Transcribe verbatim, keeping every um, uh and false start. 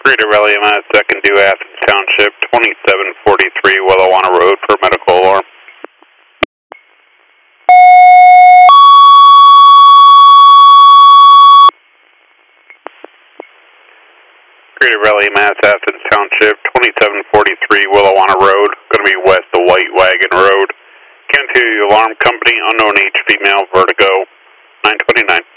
Greater Rally M S, second due Athens Township, twenty-seven forty-three Wellawanna Road for medical alarm. Greater Rally M S, Athens Township, twenty-seven forty-three Wellawanna Road, going to be west of White Wagon Road. County Alarm Company, unknown age, female, vertigo, nine twenty-nine.